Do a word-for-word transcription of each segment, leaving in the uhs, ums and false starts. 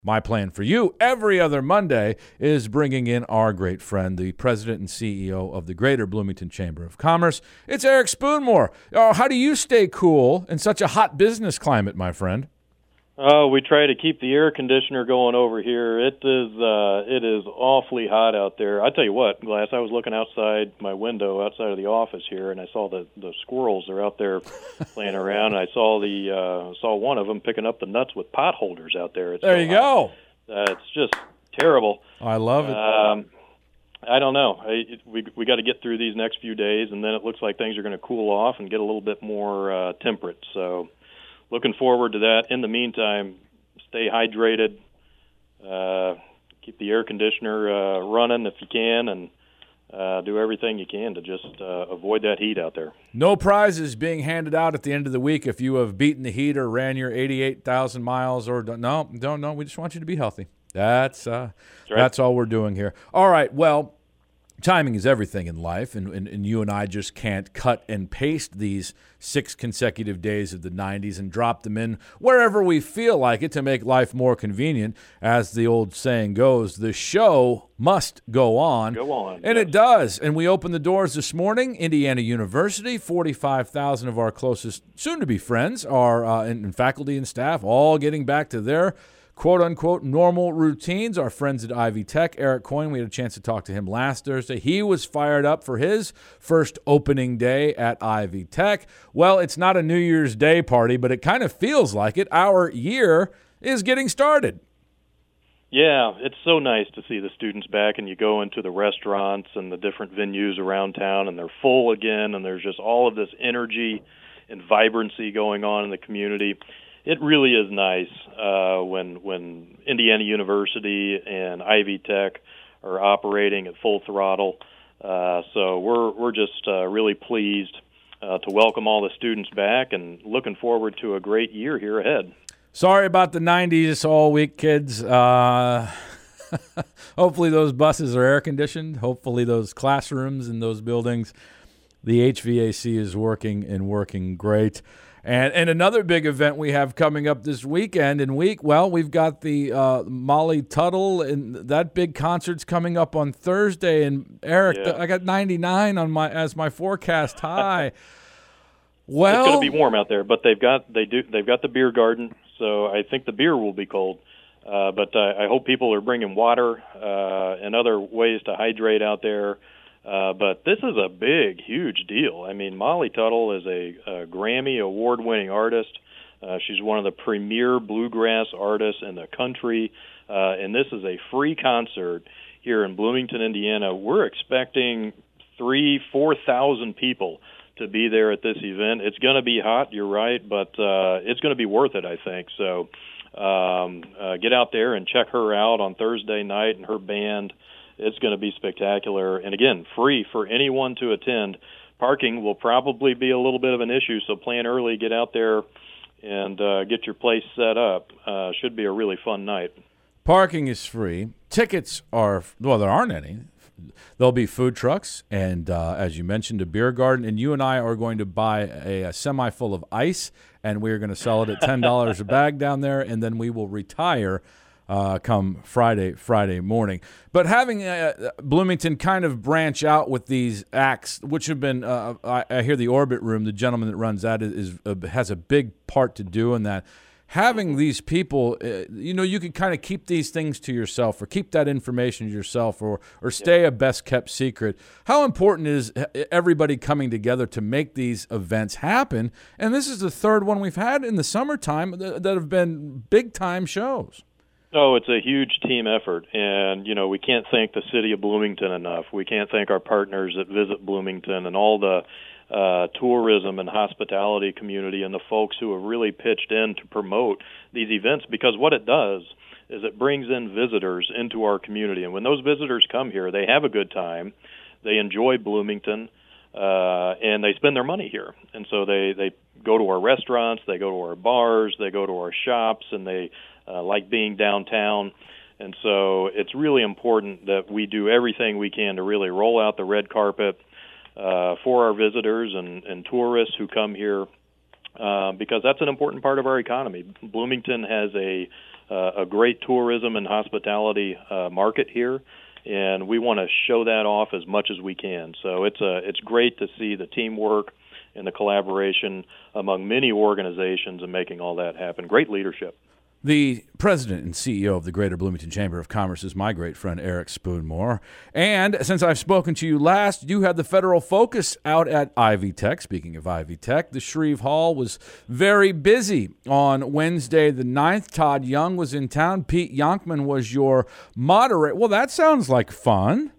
My plan for you every other Monday is bringing in our great friend, the president and C E O of the Greater Bloomington Chamber of Commerce. It's Eric Spoonmore. Oh, how do you stay cool in such a hot business climate, my friend? Oh, we try to keep the air conditioner going over here. It is uh, it is awfully hot out there. I tell you what, Glass, I was looking outside my window, outside of the office here, and I saw the, the squirrels are out there playing around. And I saw the uh, saw one of them picking up the nuts with pot holders out there. It's there so you hot. go. Uh, it's just terrible. I love it. Um, I don't know. I, it, we we got to get through these next few days, and then it looks like things are going to cool off and get a little bit more uh, temperate. So. Looking forward to that. In the meantime, stay hydrated, uh, keep the air conditioner uh, running if you can, and uh, do everything you can to just uh, avoid that heat out there. No prizes being handed out at the end of the week if you have beaten the heat or ran your eighty-eight thousand miles. Or no, don't no. We just want you to be healthy. That's uh, that's, right. that's all we're doing here. All right. Well. Timing is everything in life, and, and, and you and I just can't cut and paste these six consecutive days of the nineties and drop them in wherever we feel like it to make life more convenient. As the old saying goes, the show must go on. Go on. And yes. It does. And we opened the doors this morning. Indiana University, forty-five thousand of our closest soon-to-be friends are uh, in, in faculty and staff, all getting back to their quote-unquote normal routines. Our friends at Ivy Tech, Eric Coyne, we had a chance to talk to him last Thursday. He was fired up for his first opening day at Ivy Tech. Well, it's not a New Year's Day party, but it kind of feels like it. Our year is getting started. Yeah, it's so nice to see the students back, and you go into the restaurants and the different venues around town, and they're full again, and there's just all of this energy and vibrancy going on in the community. It really is nice uh, when when Indiana University and Ivy Tech are operating at full throttle. Uh, so we're we're just uh, really pleased uh, to welcome all the students back, and looking forward to a great year here ahead. Sorry about the nineties all week, kids. Uh, hopefully those buses are air conditioned. Hopefully those classrooms in those buildings, the H V A C is working and working great. And and another big event we have coming up this weekend and week, well, we've got the uh, Molly Tuttle, and that big concert's coming up on Thursday. And Eric, yeah. I got ninety-nine on my as my forecast high. Well, it's going to be warm out there, but they've got they do they've got the beer garden, so I think the beer will be cold. Uh, but uh, I hope people are bringing water uh, and other ways to hydrate out there. Uh, but this is a big, huge deal. I mean, Molly Tuttle is a, a Grammy award-winning artist. Uh, she's one of the premier bluegrass artists in the country, uh, and this is a free concert here in Bloomington, Indiana. We're expecting three, four thousand people to be there at this event. It's going to be hot, you're right, but uh, it's going to be worth it, I think. So um, uh, get out there and check her out on Thursday night and her band. It's going to be spectacular. And again, free for anyone to attend. Parking will probably be a little bit of an issue, so plan early, get out there, and uh, get your place set up. Uh, should be a really fun night. Parking is free. Tickets are, well, there aren't any. There'll be food trucks and, uh, as you mentioned, a beer garden. And you and I are going to buy a, a semi full of ice, and we're going to sell it at ten dollars a bag down there, and then we will retire uh, come Friday, Friday morning. But having uh, Bloomington kind of branch out with these acts, which have been, uh, I, I hear the Orbit Room, the gentleman that runs that, is, is uh, has a big part to do in that. Having these people, uh, you know, you can kind of keep these things to yourself or keep that information to yourself or or stay a best-kept secret. How important is everybody coming together to make these events happen? And this is the third one we've had in the summertime that, that have been big-time shows. Oh, it's a huge team effort, and, you know, we can't thank the city of Bloomington enough. We can't thank our partners that visit Bloomington and all the Uh, tourism and hospitality community and the folks who have really pitched in to promote these events, because what it does is it brings in visitors into our community. And when those visitors come here, they have a good time, they enjoy Bloomington, uh, and they spend their money here. And so they, they go to our restaurants, they go to our bars, they go to our shops, and they uh, like being downtown. And so it's really important that we do everything we can to really roll out the red carpet Uh, for our visitors and, and tourists who come here, uh, because that's an important part of our economy. Bloomington has a uh, a great tourism and hospitality uh, market here, and we want to show that off as much as we can. So it's a, it's great to see the teamwork and the collaboration among many organizations in making all that happen. Great leadership. The president and C E O of the Greater Bloomington Chamber of Commerce is my great friend Eric Spoonmore. And since I've spoken to you last, you had the federal focus out at Ivy Tech. Speaking of Ivy Tech, the Shreve Hall was very busy on Wednesday the ninth. Todd Young was in town. Pete Yonkman was your moderator. Well, that sounds like fun.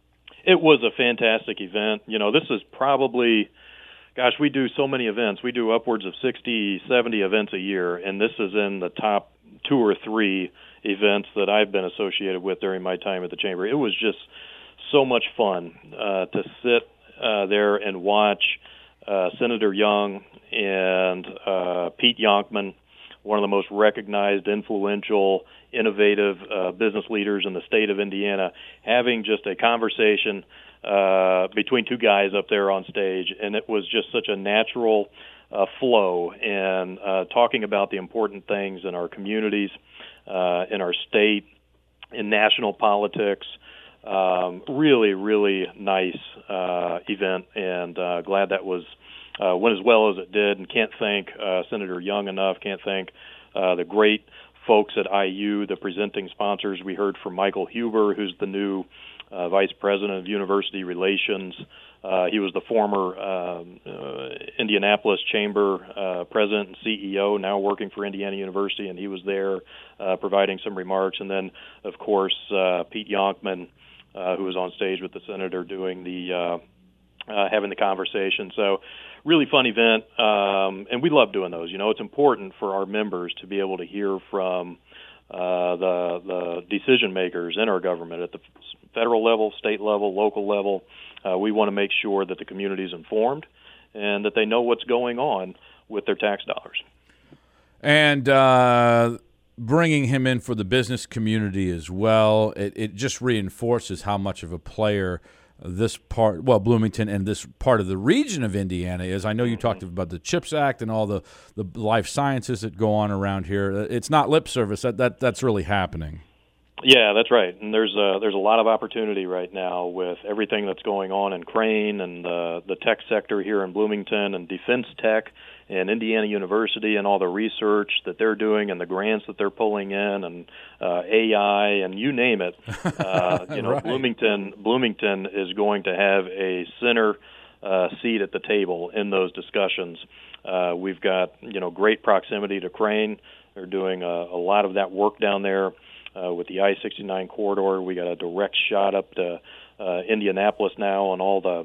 It was a fantastic event. You know, this is probably... Gosh, we do so many events. We do upwards of sixty, seventy events a year, and this is in the top two or three events that I've been associated with during my time at the Chamber. It was just so much fun uh, to sit uh, there and watch uh, Senator Young and uh, Pete Yonkman, one of the most recognized, influential, innovative uh, business leaders in the state of Indiana, having just a conversation uh, between two guys up there on stage, and it was just such a natural uh, flow and uh, talking about the important things in our communities, uh, in our state, in national politics. Um, really, really nice uh, event, and uh, glad that was uh, went as well as it did. And can't thank uh, Senator Young enough. Can't thank uh, the great folks at I U, the presenting sponsors. We heard from Michael Huber, who's the new uh, Vice President of University Relations. Uh, he was the former um, uh, Indianapolis Chamber uh, President and C E O, now working for Indiana University, and he was there uh, providing some remarks. And then, of course, uh, Pete Yonkman, uh, who was on stage with the senator doing the uh, uh, having the conversation. So, really fun event, um, and we love doing those. You know, it's important for our members to be able to hear from uh, the the decision makers in our government at the federal level, state level, local level. Uh, we want to make sure that the community is informed and that they know what's going on with their tax dollars. And uh, bringing him in for the business community as well, it, it just reinforces how much of a player this part, well, Bloomington and this part of the region of Indiana is. I know you talked about the CHIPS Act and all the, the life sciences that go on around here. It's not lip service. That, that That's really happening. Yeah, that's right. And there's a, there's a lot of opportunity right now with everything that's going on in Crane and uh, the tech sector here in Bloomington and defense tech and Indiana University and all the research that they're doing and the grants that they're pulling in and uh, A I and you name it. Uh, you know, right. Bloomington Bloomington is going to have a center uh, seat at the table in those discussions. Uh, we've got, you know, great proximity to Crane. They're doing a, a lot of that work down there. Uh, with the I sixty-nine corridor, we got a direct shot up to uh, Indianapolis now and all the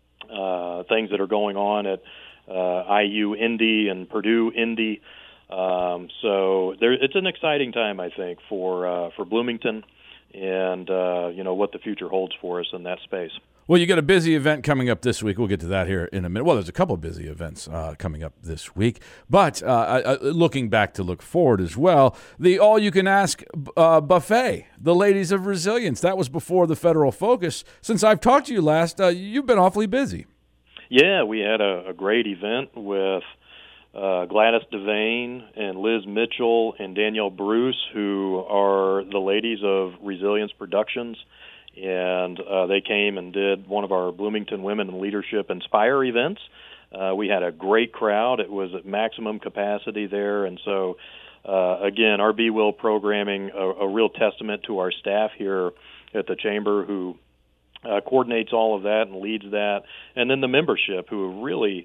uh, things that are going on at uh, I U Indy and Purdue Indy. Um, so there, it's an exciting time, I think, for uh, for Bloomington and uh, you know what the future holds for us in that space. Well, you got a busy event coming up this week. We'll get to that here in a minute. Well, there's a couple of busy events uh, coming up this week. But uh, uh, looking back to look forward as well, the all-you-can-ask uh, buffet, the Ladies of Resilience, that was before the federal focus. Since I've talked to you last, uh, you've been awfully busy. Yeah, we had a, a great event with uh, Gladys Devane and Liz Mitchell and Danielle Bruce, who are the Ladies of Resilience Productions. And uh, they came and did one of our Bloomington Women in Leadership Inspire events. Uh, we had a great crowd. It was at maximum capacity there. And so, uh, again, our Be Will programming, a, a real testament to our staff here at the Chamber who uh, coordinates all of that and leads that. And then the membership who really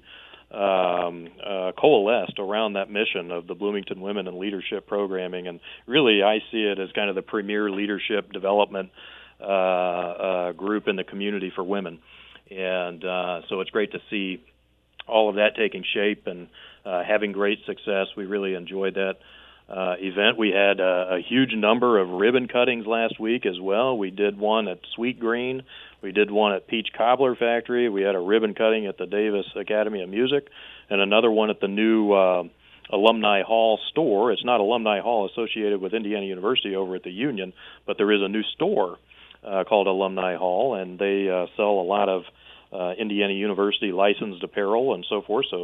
um, uh, coalesced around that mission of the Bloomington Women in Leadership programming. And really, I see it as kind of the premier leadership development Uh, uh, group in the community for women. And uh, so it's great to see all of that taking shape and uh, having great success. We really enjoyed that uh, event. We had a, a huge number of ribbon cuttings last week as well. We did one at Sweet Green. We did one at Peach Cobbler Factory. We had a ribbon cutting at the Davis Academy of Music and another one at the new uh, Alumni Hall store. It's not Alumni Hall associated with Indiana University over at the Union, but there is a new store Uh, called Alumni Hall, and they uh, sell a lot of uh, Indiana University licensed apparel and so forth. So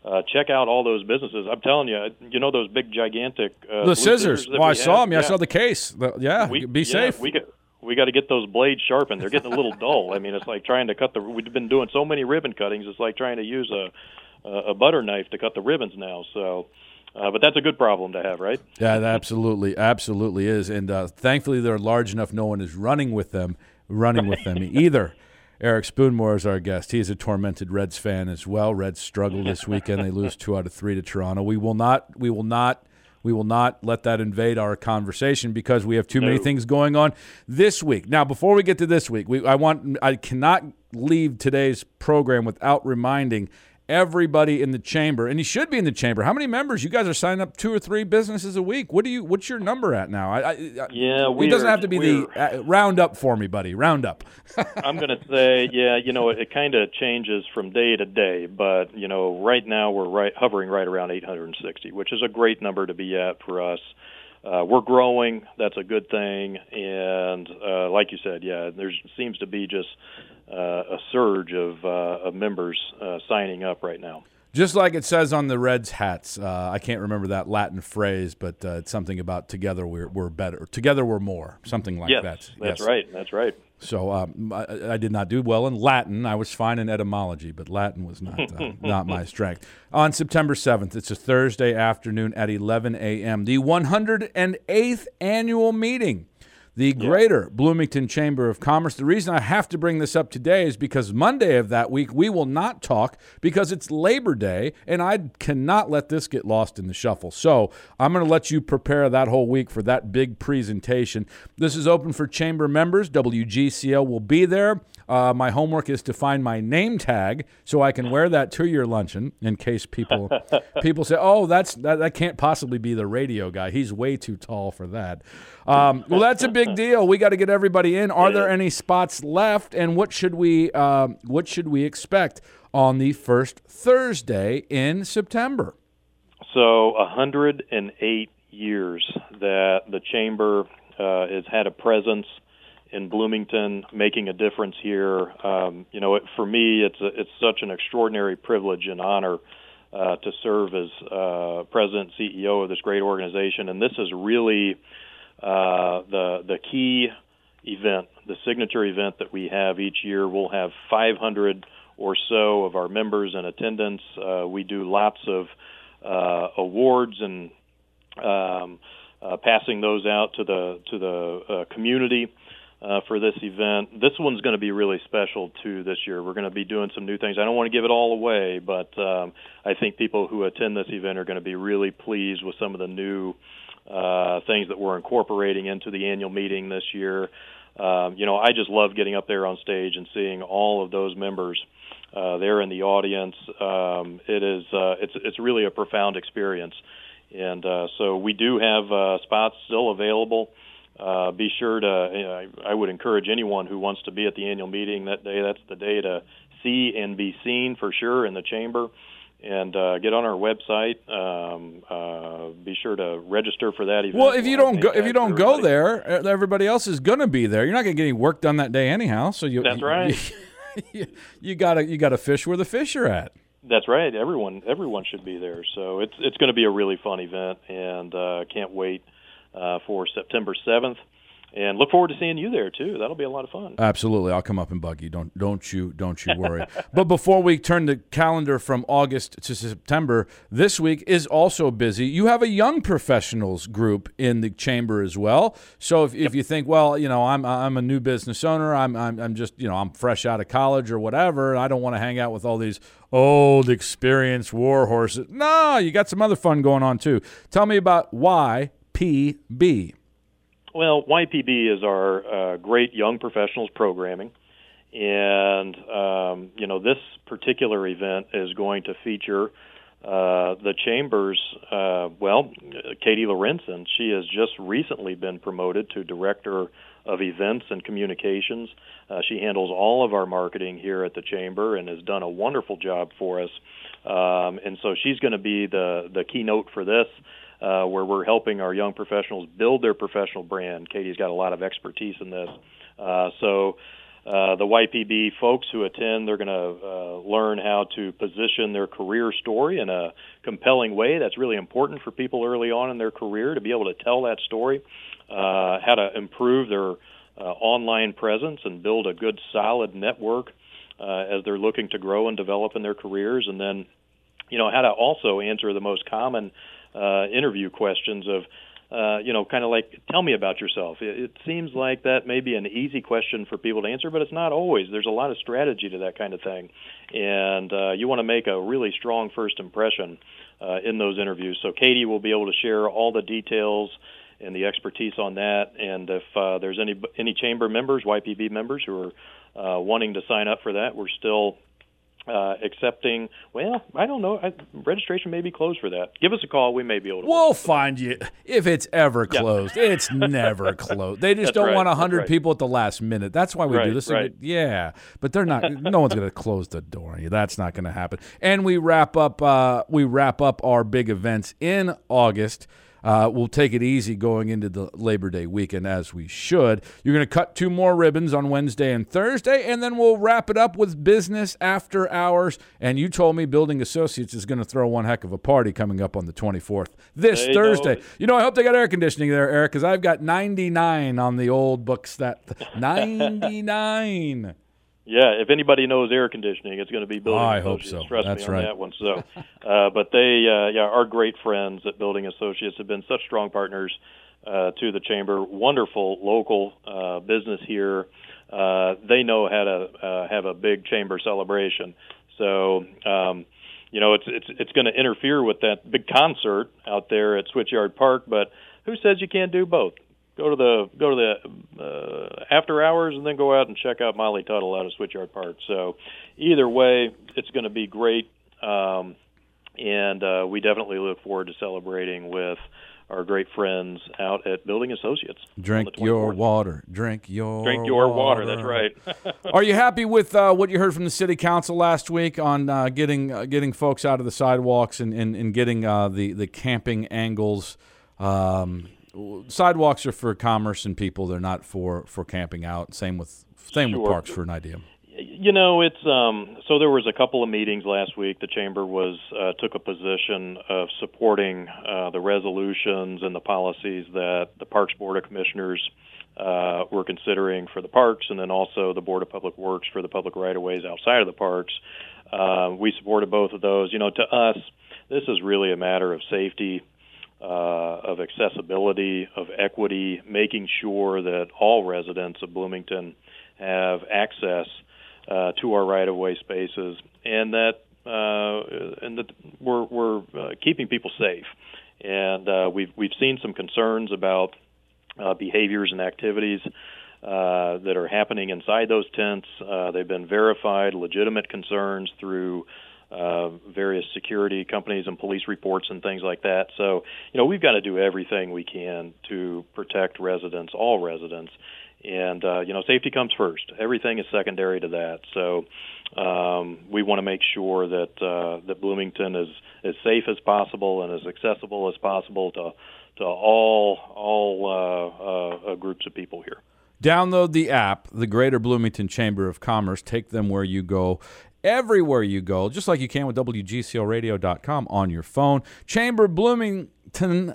uh, check out all those businesses. I'm telling you, you know those big, gigantic uh, the scissors. scissors Well, I we saw have? them. Yeah, Yeah. I saw the case. The, yeah, We, be yeah, safe. We got, we got to get those blades sharpened. They're getting a little dull. I mean, it's like trying to cut the. We've been doing so many ribbon cuttings. It's like trying to use a a butter knife to cut the ribbons now. So. Uh, but that's a good problem to have, right? Yeah, that absolutely, absolutely is. And uh, thankfully, they're large enough no one is running with them, running with them either. Eric Spoonmore is our guest. He's a tormented Reds fan as well. Reds struggle this weekend. They lose two out of three to Toronto. We will not, we will not, we will not let that invade our conversation because we have too no. many things going on this week. Now, before we get to this week, we, I want, I cannot leave today's program without reminding everybody in the chamber, and you should be in the chamber. How many members? You guys are signing up two or three businesses a week. What do you? What's your number at now? I, I, yeah, it doesn't have to be the uh, round up for me, buddy. Round up. I'm going to say, yeah, you know, it, it kind of changes from day to day, but you know, right now we're right hovering right around eight hundred sixty, which is a great number to be at for us. Uh, we're growing. That's a good thing, and uh, like you said, yeah, there seems to be just uh, a surge of, uh, of members uh, signing up right now. Just like it says on the Reds hats, uh, I can't remember that Latin phrase, but uh, it's something about together we're, we're better, together we're more, something like yes, that. That's yes. right. That's right. So um, I, I did not do well in Latin. I was fine in etymology, but Latin was not uh, not my strength. On September seventh, it's a Thursday afternoon at eleven a.m., the one hundred eighth annual meeting, the Greater Bloomington Chamber of Commerce. The reason I have to bring this up today is because Monday of that week we will not talk because it's Labor Day, and I cannot let this get lost in the shuffle. So I'm going to let you prepare that whole week for that big presentation. This is open for chamber members. W G C L will be there. Uh, my homework is to find my name tag so I can wear that to your luncheon in case people people say, oh, that's that, that can't possibly be the radio guy. He's way too tall for that. Um, well, that's a big deal. We got to get everybody in. Are there any spots left, and what should we uh, what should we expect on the first Thursday in September? So one hundred eight years that the Chamber uh, has had a presence in Bloomington, making a difference here. Um, you know, it, for me, it's a, it's such an extraordinary privilege and honor uh, to serve as uh, president, C E O of this great organization. And this is really uh, the the key event, the signature event that we have each year. We'll have five hundred or so of our members in attendance. Uh, we do lots of uh, awards and um, uh, passing those out to the to the uh, community. Uh, for this event. This one's going to be really special, too, this year. We're going to be doing some new things. I don't want to give it all away, but um, I think people who attend this event are going to be really pleased with some of the new uh, things that we're incorporating into the annual meeting this year. Um, you know, I just love getting up there on stage and seeing all of those members uh, there in the audience. Um, it is, uh, it's, it's really a profound experience. And uh, so we do have uh, spots still available. Uh, be sure to, uh, I would encourage anyone who wants to be at the annual meeting that day. That's the day to see and be seen for sure in the chamber. And uh, get on our website. Um, uh, be sure to register for that event. Well, if you don't go, if you don't go there, everybody else is going to be there. You're not going to get any work done that day anyhow. So you, that's right. You, you gotta you gotta fish where the fish are at. That's right. Everyone everyone should be there. So it's it's going to be a really fun event, and uh, can't wait. Uh, for September seventh, and look forward to seeing you there too. That'll be a lot of fun. Absolutely, I'll come up and bug you. Don't don't you don't you worry. But before we turn the calendar from August to September, this week is also busy. You have a young professionals group in the chamber as well. So if, if you think, well, you know, I'm I'm a new business owner, I'm I'm I'm just you know I'm fresh out of college or whatever, and I don't want to hang out with all these old experienced war horses. No, you got some other fun going on too. Tell me about why. P B. Well, Y P B is our uh, great young professionals programming, and um, you know this particular event is going to feature uh, the Chamber's. Uh, well, Katie Lorenzen. She has just recently been promoted to Director of Events and Communications. Uh, she handles all of our marketing here at the Chamber and has done a wonderful job for us. Um, and so she's going to be the the keynote for this. Uh, where we're helping our young professionals build their professional brand. Katie's got a lot of expertise in this. Uh, so Uh, the Y P B folks who attend, they're going to uh, learn how to position their career story in a compelling way. That's really important for people early on in their career to be able to tell that story, uh, how to improve their uh, online presence and build a good, solid network uh, as they're looking to grow and develop in their careers, and then, you know, how to also answer the most common uh, interview questions of, Uh, you know, kind of like, tell me about yourself. It, it seems like that may be an easy question for people to answer, but it's not always. There's a lot of strategy to that kind of thing. And uh, you want to make a really strong first impression uh, in those interviews. So Katie will be able to share all the details and the expertise on that. And if uh, there's any any chamber members, Y P B members, who are uh, wanting to sign up for that, we're still Uh, accepting, well, I don't know. I, registration may be closed for that. Give us a call. We may be able to. We'll find you. If it's ever closed, yeah. It's never closed. They just That's don't right. want one hundred right. people at the last minute. That's why we right, do this. Right. Yeah, but they're not. No one's going to close the door on you. That's not going to happen. And we wrap up. Uh, we wrap up our big events in August. Uh, we'll take it easy going into the Labor Day weekend, as we should. You're going to cut two more ribbons on Wednesday and Thursday, and then we'll wrap it up with business after hours. And you told me Building Associates is going to throw one heck of a party coming up on the twenty-fourth, this they Thursday. Know. You know, I hope they got air conditioning there, Eric, because I've got ninety-nine on the old books. That ninety-nine. Yeah, if anybody knows air conditioning, it's going to be Building oh, I Associates. hope so. Trust That's me on right. that one. So, uh, but they, uh, yeah, our great friends at Building Associates have been such strong partners uh, to the chamber. Wonderful local uh, business here. Uh, they know how to uh, have a big chamber celebration. So, um, you know, it's it's it's going to interfere with that big concert out there at Switchyard Park. But who says you can't do both? Go to the go to the uh, after hours and then go out and check out Molly Tuttle out of Switchyard Park. So either way, it's going to be great, um, and uh, we definitely look forward to celebrating with our great friends out at Building Associates. Drink your water. Drink your Drink your water. water. That's right. Are you happy with uh, what you heard from the city council last week on uh, getting uh, getting folks out of the sidewalks and, and, and getting uh, the, the camping angles? Um, Sidewalks are for commerce and people. They're not for, for camping out. Same with same sure. with parks, for an idea. You know, it's um, so there was a couple of meetings last week. The chamber was uh, took a position of supporting uh, the resolutions and the policies that the Parks Board of Commissioners uh, were considering for the parks, and then also the Board of Public Works for the public right-of-ways outside of the parks. Uh, we supported both of those. You know, to us, this is really a matter of safety, Uh, of accessibility, of equity, making sure that all residents of Bloomington have access uh, to our right-of-way spaces, and that uh, and that we're we're uh, keeping people safe. And uh, we've we've seen some concerns about uh, behaviors and activities uh, that are happening inside those tents. Uh, they've been verified, legitimate concerns through Uh, various security companies and police reports and things like that. So, you know, we've got to do everything we can to protect residents, all residents. And, uh, you know, safety comes first. Everything is secondary to that. So um, we want to make sure that uh, that Bloomington is as safe as possible and as accessible as possible to to all, all uh, uh, groups of people here. Download the app, the Greater Bloomington Chamber of Commerce. Take them where you go. Everywhere you go, just like you can with W G C L radio dot com on your phone. Chamber Bloomington,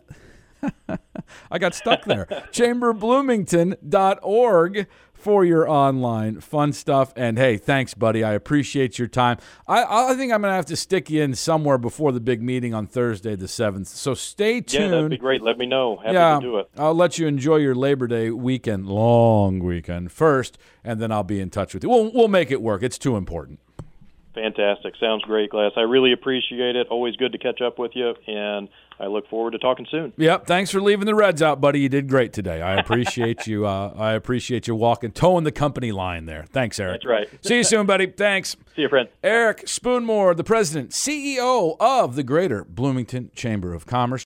I got stuck there. chamber bloomington dot org for your online fun stuff. And, hey, thanks, buddy. I appreciate your time. I, I think I'm going to have to stick you in somewhere before the big meeting on Thursday the seventh. So stay tuned. Yeah, that'd be great. Let me know. Happy yeah, to do it. I'll let you enjoy your Labor Day weekend, long weekend first, and then I'll be in touch with you. We'll, we'll make it work. It's too important. Fantastic. Sounds great, Glass. I really appreciate it. Always good to catch up with you, and I look forward to talking soon. Yep. Thanks for leaving the Reds out, buddy. You did great today. I appreciate you. Uh, I appreciate you walking, towing the company line there. Thanks, Eric. That's right. See you soon, buddy. Thanks. See you, friend. Eric Spoonmore, the president, C E O of the Greater Bloomington Chamber of Commerce.